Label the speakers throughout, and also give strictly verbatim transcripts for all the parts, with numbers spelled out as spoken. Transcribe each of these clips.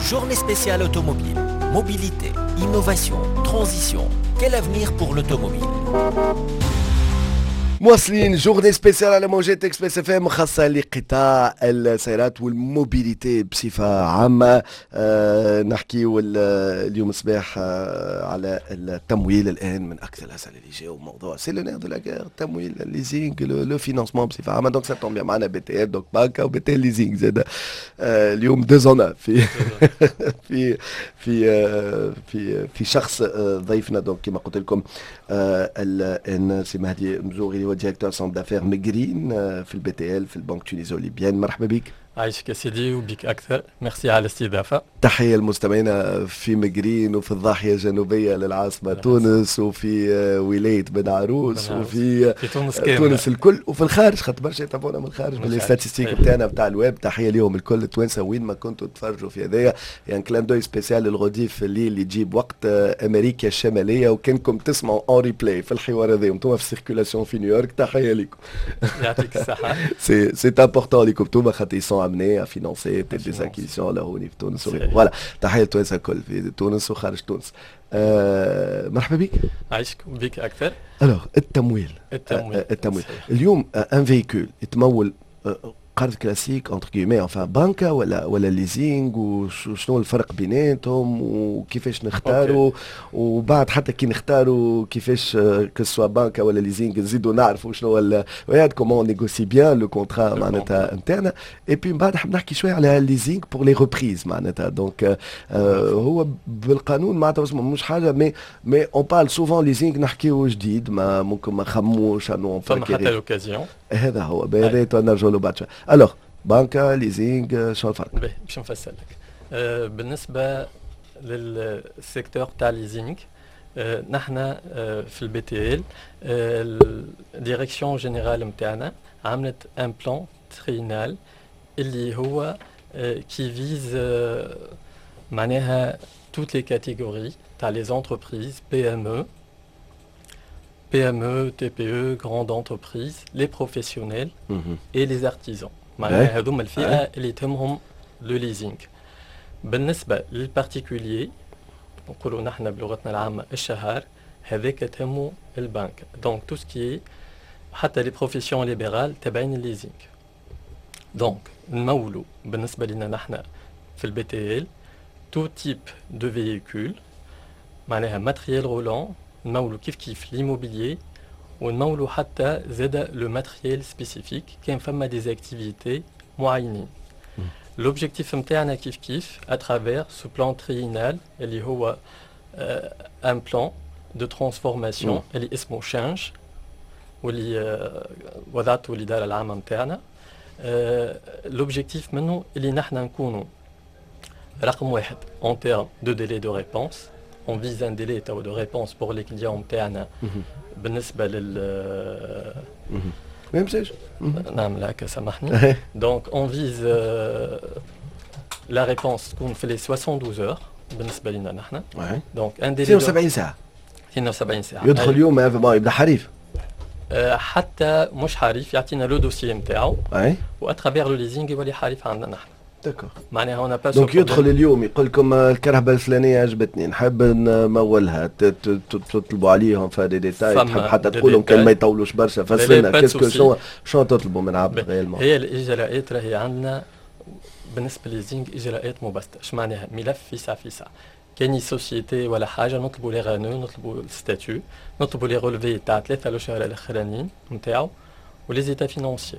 Speaker 1: Journée spéciale automobile, mobilité, innovation, transition. Quel avenir pour l'automobile?
Speaker 2: مواصلين جورني سبيسيال على موجات اكسبريس اف ام خاصه لقطاع السيارات والموبيليتي بصفه عامه. آه نحكيو اليوم الصباح آه على التمويل. الان من اكثر الاسئله اللي جاوا موضوع سي لو نير دو لا غير، التمويل، الليزينغ، لو فينانسمون بصفه عامه. دونك سا طومبيا معنا بي تي ال دونك بانكا وبي تي ال ليزينغ زاد. آه اليوم دو زون في في في آه في في شخص آه ضيفنا. دونك كما قلت لكم آه الان سي مهدي مزوغي ديريكتور سونتر دافير ميغرين في البي تي ال في البنك تونيزو ليبيان. مرحبا بك.
Speaker 3: عايشك يا سيدي وبك أكثر. ميرسي على الاستضافة.
Speaker 2: تحية لمستمعينا في مجرين وفي الضاحية الجنوبية للعاصمة تونس وفي ولاية بن عروس وفي
Speaker 3: في تونس,
Speaker 2: تونس الكل وفي الخارج، خاطر برشا يتابعونا من الخارج بالستاتستيك بتاعنا بتاع الويب. تحية ليهم الكل التوانسة وين ما كنتوا تفرجوا في هذايا. يعني كلام دوي سبيسيال للغديف اللي اللي يجيب وقت أمريكا الشمالية وكانكم تسمعوا اون ريبلاي في الحوار هذا انتم في السيركولاسيون في نيويورك. تحية لكم.
Speaker 3: يعطيك الصحة.
Speaker 2: سي سي امبورطون لكم انتم خاطر amenés à financer peut-être des acquisitions là au niveau de Tunis. Voilà, تحية لتونس الكل في تونس وخارج تونس. أه مرحبا بك.
Speaker 3: عايشك وبك أكثر.
Speaker 2: alors التمويل
Speaker 3: التمويل
Speaker 2: أه التمويل اليوم ان فيكول يتمول قرض كلاسيك انتر كيمي انفان بانكا ولا ولا ليزينغ، وشنو الفرق بيناتهم وكيفاش نختاروا؟ وبعد حتى كي نختاروا كيفاش كسوا بانكا ولا ليزينغ نزيدوا نعرفوا شنو ال وياد كومون نيغوسي بيان لو كونترا معناتها نتاعنا. اي بي من بعد حاب نحكي شويه على ليزينغ بور لي ريبريز معناتها. دونك هو بالقانون معناتها مش حاجه مي مي اون بارل سوفون ليزينغ نحكيو جديد، ما ممكن ما خموش انه
Speaker 3: فما حتى لوكازيون.
Speaker 2: هذا هو بهذا نرجعوا له بعد شوي. الوغ بانكا ليزينغ شنو الفرق؟
Speaker 3: باش نفسر لك. أه بالنسبه للسيكتور تاع ليزينغ أه نحن أه في البي تي ال الديريكسيون جينيرال نتاعنا عملت ان بلان ترينال اللي هو أه كي فيز أه معناها توت لي كاتيجوري تاع لي زونتربريز بي ام او P M E, T P E, grandes entreprises, les professionnels mm-hmm. et les artisans. معناها هذوما الفئة اللي يتهمهم لو ليزينغ. بالنسبة للبارتيكوليي نقولوا نحن بلغتنا العامة الشهر، هذاك تهموا البنك. دونك تو سكي حتى لي بروفيسيون ليبرال تابعين الليزينغ. دونك نمولوا بالنسبة لنا نحن في البي تي ال تو تيب دو فييكول معناها ماتريال رولون، نمولوا كيف كيف l'immobilier ونمولوا حتى زاد لو ماتريال سبيسيفيك كان فما دي اكتيفيتي معينين. لوبجيكتيف نتاعنا كيف كيف اترافير سو بلان تريينال اللي هو ان بلان دو ترانسفورماسيون اللي اسمه شانج واللي وضعته الاداره العامه نتاعنا. لوبجيكتيف منه اللي نحن نكونوا رقم واحد en termes de délai de réponse. On vise un délai de réponse pour les clients نتاعنا بالنسبة لل
Speaker 2: même chose.
Speaker 3: نعم لا سامحني. Donc on vise euh, la réponse تكون في les soixante-douze heures بالنسبة لنا نحن. Donc un délai
Speaker 2: اثنين وسبعين ساعة.
Speaker 3: اثنين وسبعين ساعة.
Speaker 2: يدخل اليوم يبدا حريف.
Speaker 3: حتى مش حريف يعطينا لو دوسيي نتاعو. واترافير لو ليزينغ يولي حريف عندنا نحن.
Speaker 2: داكور.
Speaker 3: معناها هنا با
Speaker 2: دونك يدخل اليوم يقول لكم الكرهبه الفلانيه عجبتني نحب نمولها، تطلبوا عليهم في دي ديتاي، تحب حتى تقول لهم كان ما يطولوش برشا فسرنا كيسكو شنو شنو تطلبوا من عبد غير.
Speaker 3: هي الاجراءات راهي عندنا بالنسبه لليزينغ اجراءات مبسطه. اش معناها؟ ملف فيسا فيسا كاني سوسيتي ولا حاجه نطلبوا لي غانو، نطلبوا الستاتيو، نطلبوا لي رولفي تاع ثلاثه الاشهر الاخرانيين نتاعو ولي زيتا فينونسيي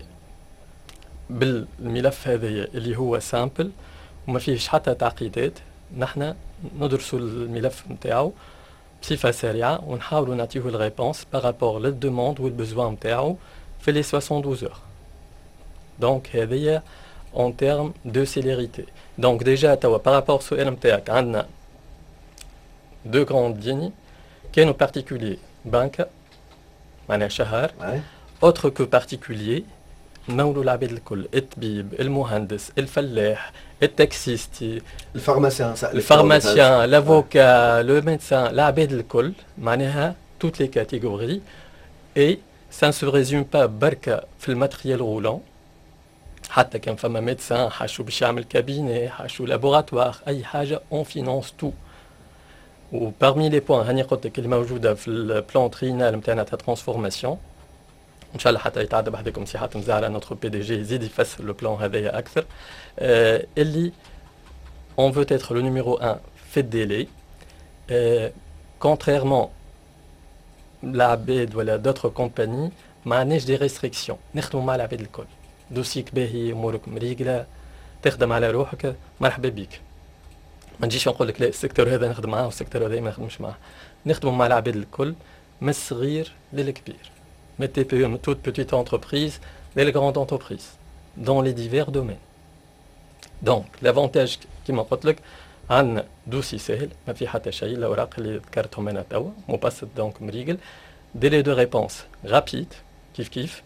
Speaker 3: بالملف هذا اللي هو سامبل وما فيهش حتى تعقيدات. نحن ندرسوا الملف نتاعو بصفه سريعه ونحاولوا نعطيه الريبونس بارابور للدوموند والبزوان نتاعو في لي soixante-douze heures. دونك هذه اون تيرم دو سيليريتي. دونك ديجا توا بارابور السؤال نتاعك عندنا دو غراند ليني كانوا بارتيكولي بنكه معناها شهر اوتر كو بارتيكولي نمولوا العباد الكل، الطبيب، المهندس، الفلاح، التاكسيستي،
Speaker 2: الفارماسيان،
Speaker 3: الفارماسيان، لافوكا، لو ميدسان، العباد الكل معناها توت لي كاتيجوري. اي سا نسو ريزوم با بركه في الماتريال رولون حتى كان فما ميدسان حاشوا باش يعمل كابيني حاشوا لابوراتوار اي حاجه اون فينانس تو. وبارمي لي بوان هاني قلت لك اللي موجوده في البلان ترينال نتاعنا تاع ترانسفورماسيون ان شاء الله حتى يتعدى بحذاكم سي حاتم زهره نوتر بي دي جي يزيد يفسر لو بلان هذايا اكثر. آه اللي on veut être le numéro un في الديلي. آه contrairement l'Abed ولا d'autres compagnies ما عندناش دي ريستريكسيون نخدموا مع العباد الكل. دوسيك باهي امورك مريقله تخدم على روحك مرحبا بك. ما نجيش نقول لك لا السيكتور هذا نخدم معاه والسيكتور هذا ما نخدمش معاه. نخدموا مع العباد الكل من الصغير للكبير. من تي بي من toute petite entreprise les grandes entreprises dans les divers domaines. Donc l'avantage كما قلت لك عندنا دوسي سهل ما في حتى شيء الاوراق اللي ذكرتهم انا توا مبسط دونك مريقل. délai de réponse rapide كيف كيف.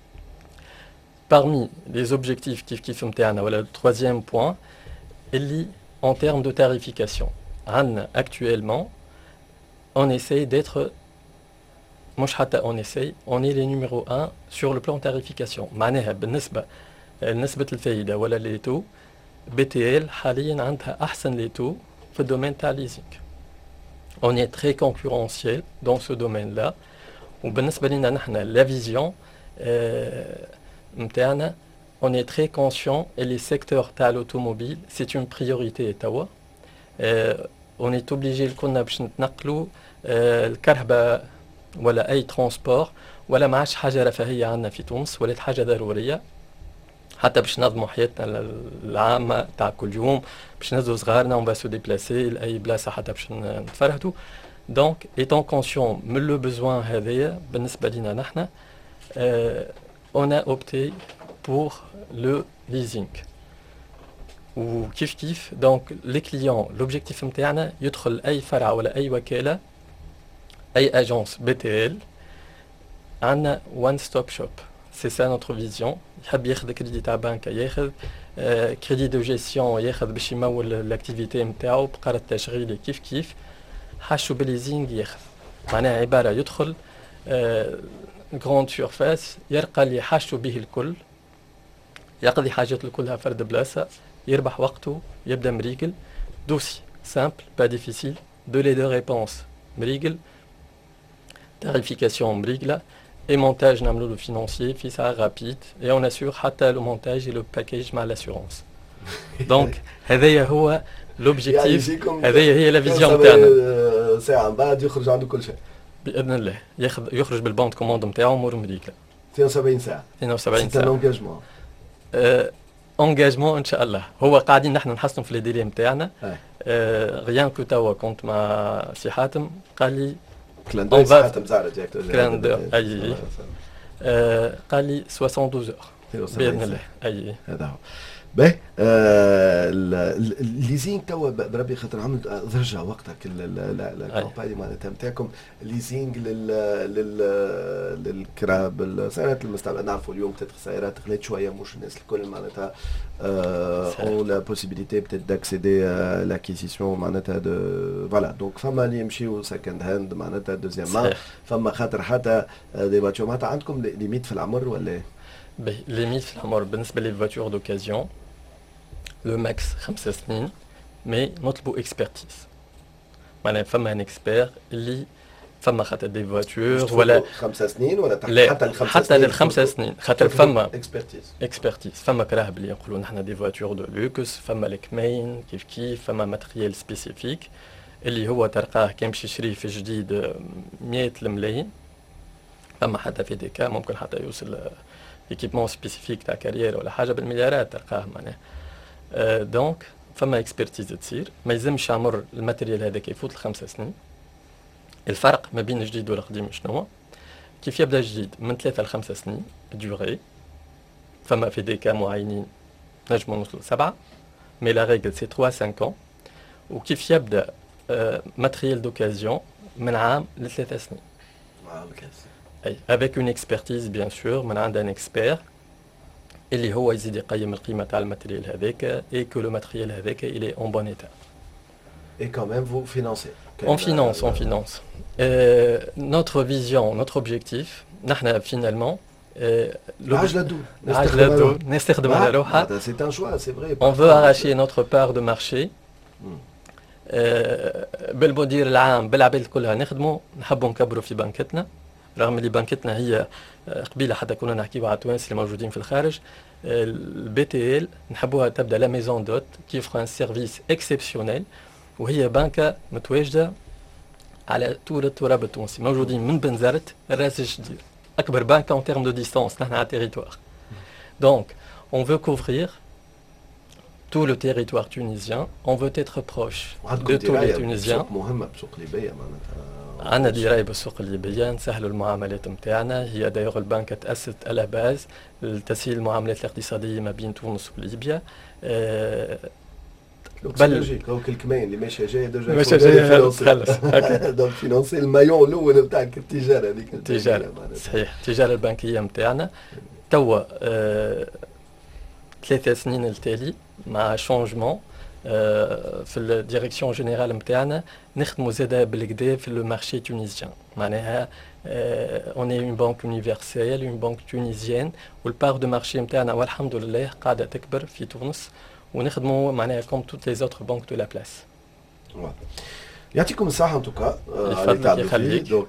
Speaker 3: Parmi les objectifs كيف كيف نتاعنا ولا le troisième point اللي en termes de tarification عندنا actuellement on essaye d'être مش حتى on essaye on est les numéro un sur le plan tarification. معناها بالنسبة لنسبة الفايدة ولا لي تو بي تي ال حاليا عندها أحسن لي تو في الدومين تاع ليزينغ. on est très concurrentiel dans ce domaine là. وبالنسبة لنا نحنا la vision نتاعنا on est très conscient et les secteurs تاع l'automobile c'est une priorité توا. on est obligé كنا باش نتنقلوا الكرهبة ولا أي ترانسبور ولا ما عادش حاجة رفاهية عندنا في تونس ولات حاجة ضرورية حتى باش ننظموا حياتنا العامة تاع كل يوم باش نهزوا صغارنا on va se déplacer لأي بلاصة حتى باش نتفرهدوا. donc étant conscient من le besoin هذايا بالنسبة لنا نحنا on a opté pour le leasing. وكيف كيف donc les clients l'objectif نتاعنا يدخل أي فرع ولا أي وكالة أي agence بي تي ال عندنا one stop shop. c'est ça notre vision. يحب ياخذ كريدي تاع بنكة ياخذ كريدي دو جيستيون ياخذ باش يمول الاكتيفيتي نتاعو بقرض تشغيلي كيف كيف حاشو بالليزينغ ياخذ. معناها عبارة يدخل جراند سيرفاس يلقى اللي حاشو به الكل يقضي حاجات كلها فرد بلاصة يربح وقته يبدا مريقل. دوسي سامبل با ديفيسيل دولي دو ريبونس مريقل tarification مريقلة et montage نعملو له financier في ساعة rapide et on assure حتى le montage et le package مع l'assurance. donc هذايا هو l'objectif هذايا هي la vision نتاعنا.
Speaker 2: ساعة من بعد يخرج عنده كل شيء
Speaker 3: بإذن الله ياخذ يخرج بالباند كوموند نتاعو أمور مريقلة.
Speaker 2: اثنين وسبعين ساعة
Speaker 3: اثنين وسبعين ساعة.
Speaker 2: c'est un engagement.
Speaker 3: انجاجمون ان شاء الله. هو قاعدين نحن نحسنوا في الديلي نتاعنا. غيان كو توا كنت مع سي حاتم قال لي
Speaker 2: كلاندو حاتم زعرت ياك
Speaker 3: كلاندو اي قال لي اثنين وستين اور باذن الله. اي
Speaker 2: هذا هو باهي. الليزينغ توا بربي خاطر عملت ضجه وقتها الكامباني معناتها نتاعكم الليزينغ للكرا بالسيارات المستعمله. نعرفوا اليوم تتخ سيارات غلات شويه مش الناس الكل معناتها اون لا بوسيبيليتي بتيت داكسيدي لاكيزيسيون معناتها دو فوالا. دونك فما اللي يمشيو سكند هاند معناتها دوزيام مان فما خاطر حتى دي فاتور معناتها عندكم ليميت في العمر ولا
Speaker 3: ليميت في العمر بالنسبه للفاتور دوكازيون لو ماكس خمس سنين مي نطلبوا اكسبرتيز. معناها فما ان اكسبير اللي فما خاطر دي فواتور ولا
Speaker 2: خمس سنين ولا
Speaker 3: حتى للخمس حتى للخمس سنين خاطر فما
Speaker 2: اكسبرتيز
Speaker 3: اكسبرتيز فما كراهب اللي يقولوا نحن دي فواتور دو لوكس فما الكمين كيف كيف فما ماتريال سبيسيفيك اللي هو تلقاه كان باش يشريه في جديد مئة الملايين. فما حتى في ديكا ممكن حتى يوصل ايكيبمون سبيسيفيك تاع كارير ولا حاجه بالمليارات تلقاه معناها. أه دونك فما اكسبرتيز تصير ما يلزمش يعمر الماتريال هذاك يفوت الخمس سنين. الفرق ما بين الجديد والقديم شنو؟ كيف يبدا الجديد من ثلاثة لخمس سنين ديوري فما في دي كا معينين نجموا نوصلوا سبعة مي لا ريغل سي ثلاثة خمسة. وكيف يبدا أه ماتريال دوكازيون من عام لثلاث سنين. اي افيك اون اكسبرتيز بيان سور من عند ان اكسبير اللي هو يزيد يقيم القيمه تاع الماتريال هذاك اي كو لو ماتريال هذاك الي اون بون ايتا.
Speaker 2: اي كون ميم فو فينانسي.
Speaker 3: On finance, on finance. Euh, notre vision, notre objectif, نحن finalement,
Speaker 2: عجلة دو
Speaker 3: عجلة دو نستخدم على روحها.
Speaker 2: C'est un choix, c'est vrai.
Speaker 3: On veut arracher notre part de marché. بالمدير العام بالعباد كلها نخدموا نحبوا نكبروا في بنكتنا، رغم اللي بنكتنا هي قبيله حتى كنا نحكيوا على التوانسه اللي موجودين في الخارج. البي تي ال نحبوها تبدا لا ميزون دوت كي اوفر ان سيرفيس اكسبسيونيل، وهي بنكه متواجده على طول التراب التونسي، موجودين من بنزرت الراس الجدير، اكبر بنكه اون تيرم دو ديستانس نحن على التيريتوار. دونك اون فو كوفرير tout le territoire tunisien, on veut être proche de tous les Tunisiens. عندنا دراية بالسوق الليبية، نسهلوا المعاملات نتاعنا. هي دايوغ البنكة تأسست على باز لتسهيل المعاملات الاقتصادية ما بين تونس وليبيا.
Speaker 2: بل كوك الكمين اللي ماشي جاي ديجا
Speaker 3: ماشي جاي خلص
Speaker 2: دونك فينانسي المايون الاول نتاعك التجارة هذيك.
Speaker 3: التجارة صحيح، التجارة البنكية نتاعنا توا ثلاثة سنين التالي مع شونجمون في الديريكسيون جينيرال نتاعنا نخدموا زاده بالكدا في لو مارشي تونيزيان. معناها اون اي اون بانك يونيفرسيل، اون بانك تونيزيان، والبار دو مارشي نتاعنا والحمد لله قاعده تكبر في تونس، ونخدموا معناها كوم توت لي زوتر بانك دو لا بلاس.
Speaker 2: يعطيكم الصحة ان توكا
Speaker 3: يفضلك يخليك.
Speaker 2: دونك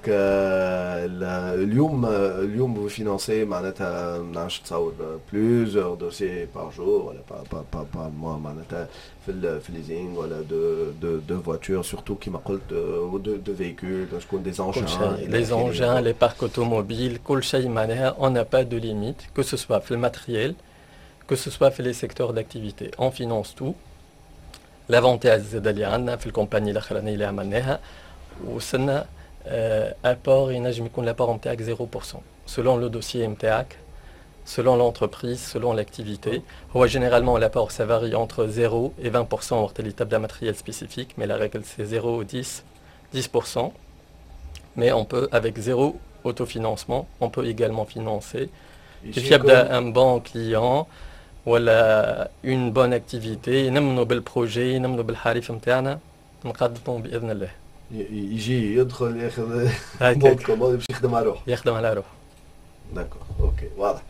Speaker 2: اليوم اليوم vous financez معناتها ما نعرفش تصور بلوزيور دوسي بار جور ولا با با با موا معناتها في في الليزينغ ولا دو دو دو فواتور سورتو كيما قلت دو دو فيكول شكون دي زونجان
Speaker 3: لي زونجان لي بارك اوتوموبيل كل شيء معناها اون n'a pas de limite que ce soit في الماتريال que ce soit في les secteurs d'activité. On finance tout. لافونتاج زاد اللي عندنا في الكومباني الاخرانيه اللي عملناها وصلنا ابور ينجم يكون لابور نتاعك صفر بالمية سولون لو دوسيي نتاعك، سولون لونتربريز، سولون لاكتيفيتي. هو جينيرالمون لابور سا فاري انتر صفر et vingt pour cent وقت اللي تبدا ماتريال سبيسيفيك، مي لا ريغل سي صفر و dix dix pour cent. Mais on peut avec zéro autofinancement, on peut également financer. كيف يبدا ان بون كليون ولا اون بون اكتيفيتي نمنوا بالبروجي نمنوا بالحريف نتاعنا نقدموا باذن الله.
Speaker 2: يجي يدخل ياخذ بون كوموند باش يخدم على روحه.
Speaker 3: يخدم على روحه.
Speaker 2: داكور اوكي واضح.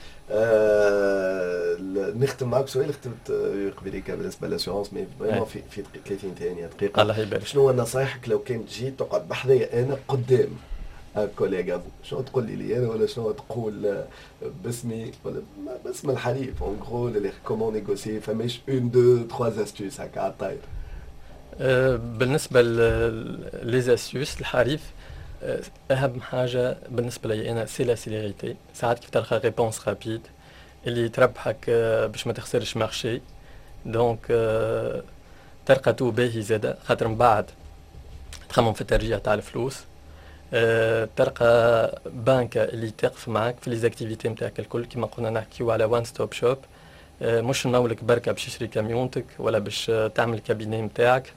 Speaker 2: آه نختم معك سؤال ختمت قبيليك بالنسبه للاسيورونس مي فريمون في في ثلاثين ثانيه دقيقه.
Speaker 3: الله يبارك.
Speaker 2: شنو هو نصايحك لو كان تجي تقعد بحذايا انا قدام كوليغا، شنو تقول لي انا ولا شنو تقول باسمي ولا باسم الحليف اون غرو كومون نيغوسي؟ فماش اون دو تخوا استيوس هكا على الطاير.
Speaker 3: بالنسبه لي استيوس الحريف اهم حاجه بالنسبه لي انا سي لا سيليريتي. ساعات كيف تلقى ريبونس رابيد اللي تربحك باش ما تخسرش مارشي. دونك تلقى تو باهي زاده خاطر من بعد تخمم في الترجيع تاع الفلوس. أه تلقى بنكة اللي تقف معك في ليزاكتيفيتي نتاعك الكل كيما قلنا نحكيو على وان ستوب شوب. أه مش نمولك بركة باش تشري كاميونتك ولا باش تعمل كابيني نتاعك،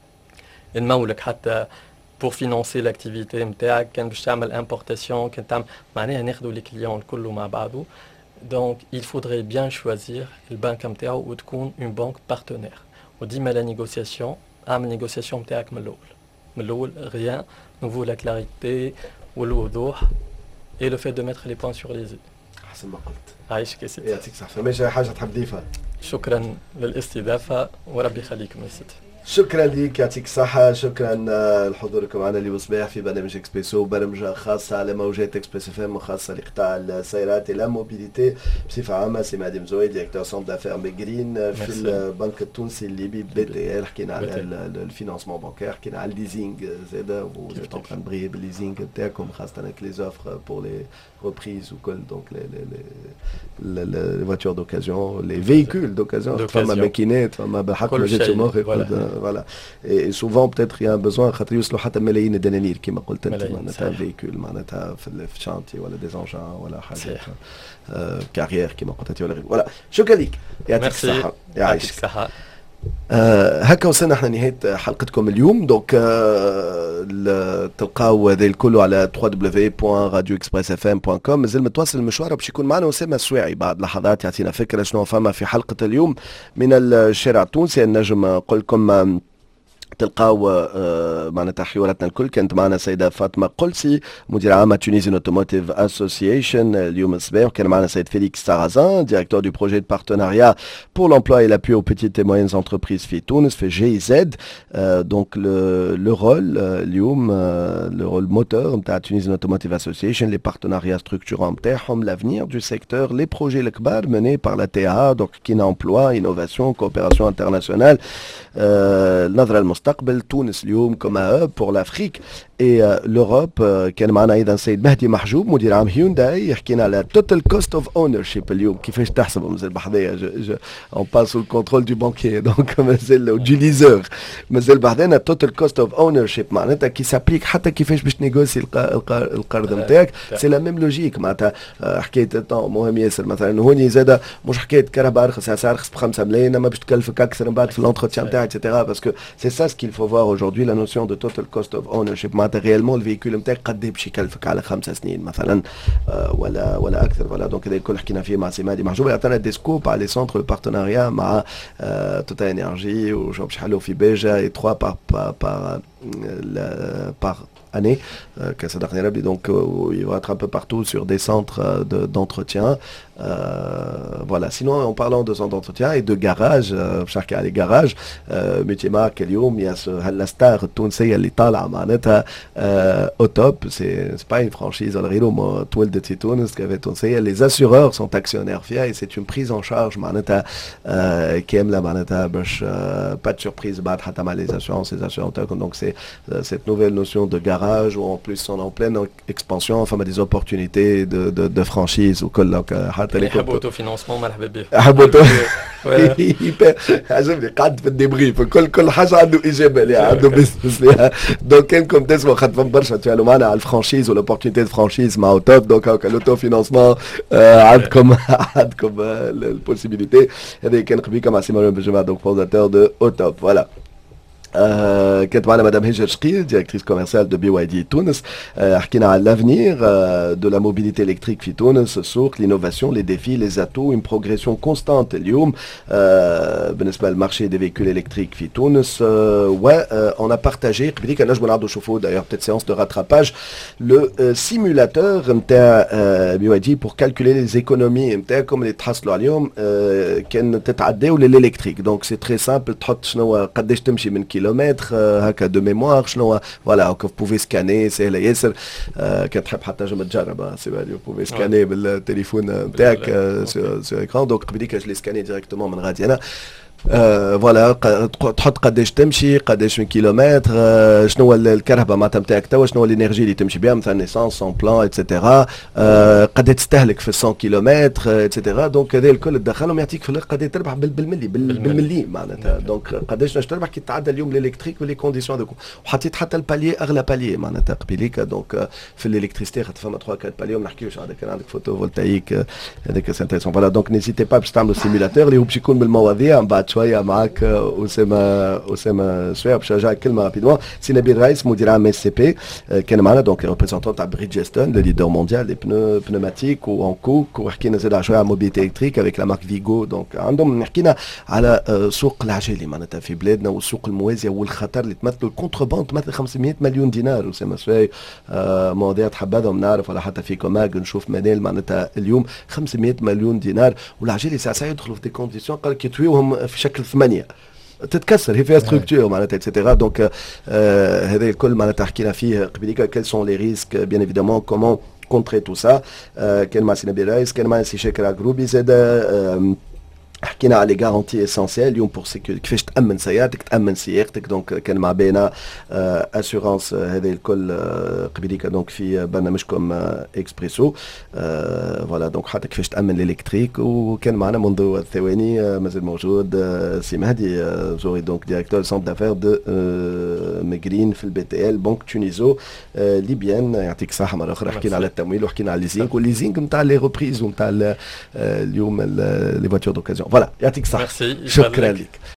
Speaker 3: نمولك حتى بور فينانسي لاكتيفيتي نتاعك، كان باش تعمل امبورتاسيون، كان تعمل معناها ناخذوا لي كليون الكل مع بعضه. دونك il faudrait bien choisir البنكة نتاعو وتكون اون بانك بارتنير. وديما لا نيغوسياسيون اعمل نيغوسياسيون نتاعك من الاول من الاول rien nouveau la clarité والوضوح et le fait de mettre les points sur les i.
Speaker 2: احسن ما قلت.
Speaker 3: عايشك يا سيدي.
Speaker 2: يعطيك الصحة. ماشي حاجة تحب تضيفها؟
Speaker 3: شكرا للاستضافة وربي يخليكم يا سيدي.
Speaker 2: شكرا لك يعطيك الصحة. شكرا لحضوركم معنا اليوم الصباح في برنامج اكسبريسو، برنامج خاصة على موجات اكسبريس اف ام خاصة لقطاع السيارات لا موبيليتي بصفة عامة. سي مادي مزوي ديريكتور سونتر دافير ميغرين في البنك التونسي الليبي بي تي ال. حكينا على الفينانسمون بانكير، حكينا على الليزينغ زادا وزيت اون تران بري بالليزينغ نتاعكم خاصة لي زوفر بور لي ريبريز وكل دونك لي لي فواتور دوكازيون لي فييكول دوكازيون فما ماكينات فما بالحق ما جاتش مخي فوالا. اي سوفون بتاتر يا بزوان خاطر يوصلوا حتى ملايين الدنانير كما قلت انت معناتها فييكول معناتها في الشانتي ولا دي زونجان ولا حاجه كارير كما قلت انت ولا غير. فوالا شكرا لك يعطيك الصحه يعيشك الصحه. آه هكا وصلنا احنا نهايه حلقتكم اليوم. دونك آه تلقاو هذا الكل على دبليو دبليو دبليو بوان راديو اكسبريس اف ام بوان كوم. مازال متواصل المشوار باش يكون معنا اسامه السواعي بعد لحظات يعطينا فكره شنو فما في حلقه اليوم من الشارع التونسي. النجم نقول لكم تلقاو آه معناتها حواراتنا الكل. كانت معنا السيده فاطمه قلسي مدير عام تونيزيان اوتوموتيف اسوسيشن اليوم الصباح، وكان معنا السيد فélix Sarrazin ديريكتور du projet de partenariat pour l'emploi et l'appui aux petites et moyennes entreprises في تونس في جي زد. دونك لو رول اليوم le rôle moteur نتاع Tunisian Automotive Association, les partenariats structurants نتاعهم, l'avenir du secteur, les projets الكبار menés par la T A A, donc qui emploi, innovation, coopération internationale, النظرة المستقبل, تونس اليوم comme un hub pour l'Afrique et euh, l'Europe. euh, كان معنا ايضا السيد مهدي محجوب مدير عام هيونداي يحكينا على total cost of ownership اليوم كيفاش تحسبوا مازال بحذايا. on passe sous le contrôle du banquier donc مازال du liseur مازال بحذانا total cost of ownership معناتها كي سابليك حتى كيفاش باش تنيغوسي القرض نتاعك. سي لا ميم لوجيك معناتها حكايه الطون مهم ياسر. مثلا هوني زاده مش حكايه كهرباء ارخص سعر ارخص ب خمسة ملايين اما باش تكلفك اكثر من بعد في l'entretien نتاعك اكسترا باسكو سي سا سكيل فو فوار aujourd'hui la notion de total cost of ownership. معناتها ريالمون الفيكول نتاعك قد باش يكلفك على خمس سنين مثلا آه ولا ولا اكثر. فوالا دونك هذا الكل حكينا فيه مع سي مهدي محجوب. يعطينا دي سكوب على لي سونتر بارتناريا مع آه توتا انرجي وجوب شحالو في بيجا اي trois par par par par année euh, que ça dernière année. Donc euh, il va être un peu partout sur des centres euh, de, d'entretien. Euh, voilà. Sinon, en parlant de centres d'entretien et de garages, chaque euh, les garages, métier marque اليوم il y a ce الستار التونسية اللي طالعة معناتها au top. C'est c'est pas une franchise على غيره تولدت في تونس كافيه تونسية. Les assureurs sont actionnaires فيها et c'est une prise en charge معناتها كاملة معناتها باش pas de surprise بعد حتى مع les assurances les assureurs. Donc c'est cette nouvelle notion de garage où en plus on est en pleine expansion, enfin des opportunités de de de franchise ou colloque.
Speaker 3: يحبوا اوتوفينانسمون مرحبا به.
Speaker 2: يحبوا عجبني قعدت في الديبريف كل كل حاجه عنده اجابه ليها عنده بزنس ليها. دونك كانكم تسمعوا خاطر فما برشا تعالوا معنا على الفرانشيز والاوبورتونيتي دو فرانشيز مع اوتوب. دونك هاكا الاوتوفينانسمون عندكم عندكم البوسيبيليتي. هذا كان قبيله مع سي مريم بنجمع دونك فونداتور دو اوتوب. فوالا. Euh, كانت معنا مدام هجر شقيل ديريكتريس كوميرسيال دو بي واي دي تونس. حكينا على لافنير دو لا موبيليتي الكتريك في تونس, السوق, l'innovation, les défis, les atouts, une progression constante اليوم بالنسبه للمارشي دي فيكول الكتريك في تونس. و on a partagé قبل كان نجموا نعاودوا نشوفوا d'ailleurs peut-être séance de rattrapage le simulateur نتاع بي واي دي pour calculer les économies نتاعكم اللي تحصلوا عليهم كان تتعداو للالكتريك. دونك سي تري سامبل تحط شنو قداش تمشي من kilomètres هكا دو ميموار شنو فوالا هكا بوفي سكاني سهله ياسر. كان تحب حتى نجم تجرب سي فاليو بوفي سكاني بالتليفون نتاعك سو ايكران. دونك قبليك جو لي سكاني ديريكتومون من غادي انا فوالا تحط قداش تمشي قداش من كيلومتر شنو هو الكهرباء معناتها نتاعك توا شنو هو الانرجي اللي تمشي بها مثلا نيسانس سون بلان ايتترا قداش تستهلك في مية كيلومتر ايتترا. دونك هذا الكل تدخلهم يعطيك في الاخر قداش تربح بالملي بالملي معناتها. دونك قداش باش تربح كي تعدى اليوم الالكتريك ولي كونديسيون هذوك. وحطيت حتى البالي اغلى بالي معناتها قبيليك. دونك في الالكتريستي خاطر فما ثلاثة أربعة بالي ما نحكيوش هذاك كان عندك فوتو فولتايك هذاك سي انتريسون. فوالا دونك نيزيتي با باش تعملوا سيميلاتور اللي هو باش يكون بالمواضيع من بعد شويه معك اسامه اسامه سوير باش نرجعك كلمه رابيدمون. سي نبيل رايس مدير عام اس سي بي كان معنا دونك ريبريزونتون تاع بريدجستون لو ليدر مونديال دي بنو بنوماتيك وان كوك. وحكينا زاد شويه على موبيليتي الكتريك افيك لا مارك فيغو. دونك عندهم حكينا على سوق العجلي معناتها في بلادنا والسوق الموازيه والخطر اللي تمثل الكونترباند تمثل خمسمائة مليون دينار. اسامه سوير مواضيع تحبذهم نعرف ولا حتى في كوماج نشوف مانيل معناتها اليوم خمسمائة مليون دينار. والعجلي ساعه ساعه يدخلوا في دي كونديسيون قال كي يطويوهم في شكل ثمانيه تتكسر هي فيها ستركتور معناتها اكسترا. دونك هذا الكل معناتها حكينا فيه قبيليك كيل سون لي ريسك بيان ايفيدامون كومون كونتري تو سا. كان مع سي نبيل رايس كان مع سي شاكر جروبي زاد حكينا على لي غارونتي اسونسيال اليوم بور سيكوريتي كيفاش تامن سيارتك تامن سيارتك. دونك كان مع بينا اسيورونس هذا الكل قبيليك دونك في برنامجكم اكسبريسو. فوالا دونك حتى كيفاش تامن الالكتريك. وكان معنا منذ ثواني مازال موجود سي مهدي زوري دونك ديريكتور سونتر دافير دو مجرين في البي تي ال بنك تونيزو ليبيان. يعطيك الصحه مره اخرى. حكينا على التمويل وحكينا على الليزينغ والليزينغ نتاع لي ريبريز ونتاع اليوم لي فواتور دوكازيون. فوالا يعطيك الصحه.
Speaker 3: شكرا
Speaker 2: شكرا لك.